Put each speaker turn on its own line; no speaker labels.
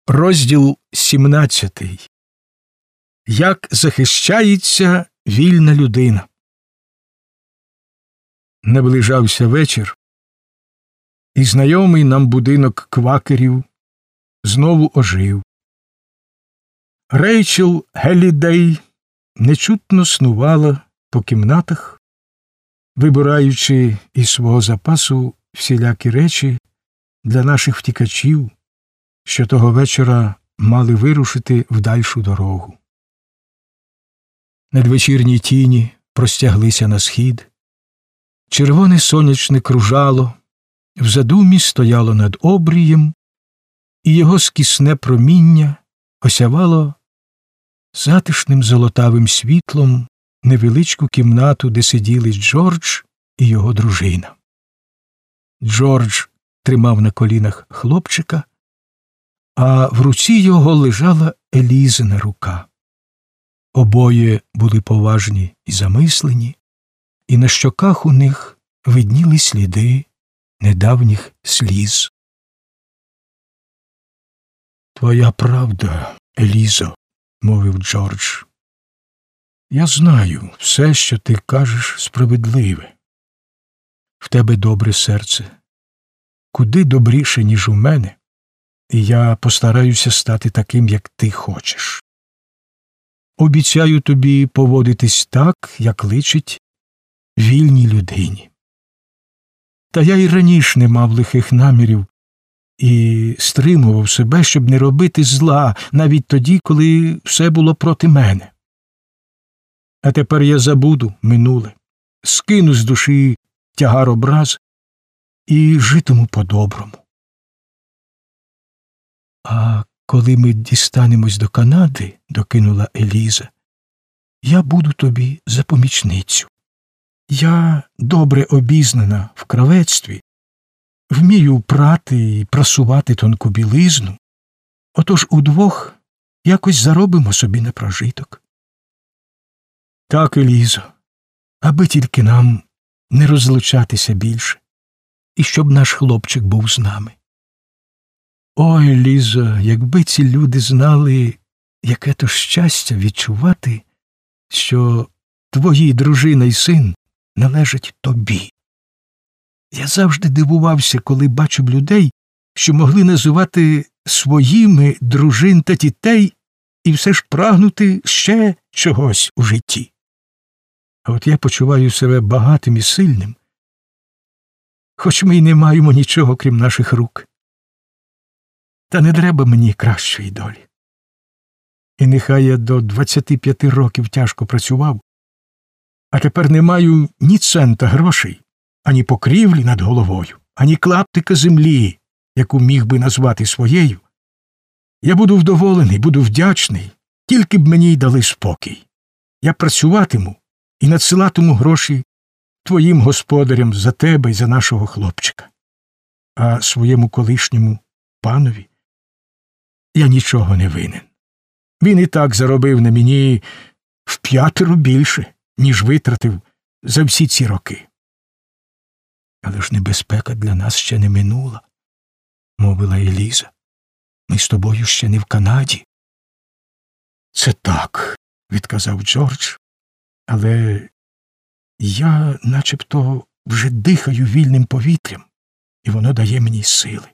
Розділ 17. Як захищається вільна людина. Наближався вечір, і знайомий нам будинок квакерів знову ожив. Рейчел Геллідей нечутно снувала по кімнатах, вибираючи із свого запасу всілякі речі для наших втікачів, що того вечора мали вирушити в дальшу дорогу. Надвечірні тіні простяглися на схід, червоне сонячне кружало, в задумі стояло над обрієм, і його скісне проміння осявало затишним золотавим світлом невеличку кімнату, де сиділи Джордж і його дружина. Джордж тримав на колінах хлопчика, а в руці його лежала Елізина рука. Обоє були поважні і замислені, і на щоках у них видніли сліди недавніх сліз. «Твоя правда, Елізо», – мовив Джордж. «Я знаю, все, що ти кажеш, справедливе. В тебе добре серце, куди добріше, ніж у мене, і я постараюся стати таким, як ти хочеш. Обіцяю тобі поводитись так, як личить вільній людині. Та я й раніше не мав лихих намірів і стримував себе, щоб не робити зла, навіть тоді, коли все було проти мене. А тепер я забуду минуле, скину з душі тягар образ і житиму по-доброму. А коли ми дістанемось до Канади, – докинула Еліза, – я буду тобі за помічницю. Я добре обізнана в кравецтві, вмію прати і прасувати тонку білизну, отож удвох якось заробимо собі на прожиток. Так, Елізо, аби тільки нам не розлучатися більше, і щоб наш хлопчик був з нами. Ой, Лізо, якби ці люди знали, яке то щастя відчувати, що твої дружина й син належать тобі. Я завжди дивувався, коли бачив людей, що могли називати своїми дружин та дітей і все ж прагнути ще чогось у житті. А от я почуваю себе багатим і сильним, хоч ми й не маємо нічого, крім наших рук. Та не треба мені кращої долі. І нехай я до 25 років тяжко працював, а тепер не маю ні цента грошей, ані покрівлі над головою, ані клаптика землі, яку міг би назвати своєю. Я буду вдоволений, буду вдячний, тільки б мені й дали спокій. Я працюватиму і надсилатиму гроші твоїм господарям за тебе й за нашого хлопчика. А своєму колишньому панові я нічого не винен. Він і так заробив на мені в 5 більше, ніж витратив за всі ці роки. Але ж небезпека для нас ще не минула, мовила Еліза. Ми з тобою ще не в Канаді. Це так, відказав Джордж, але я начебто вже дихаю вільним повітрям, і воно дає мені сили.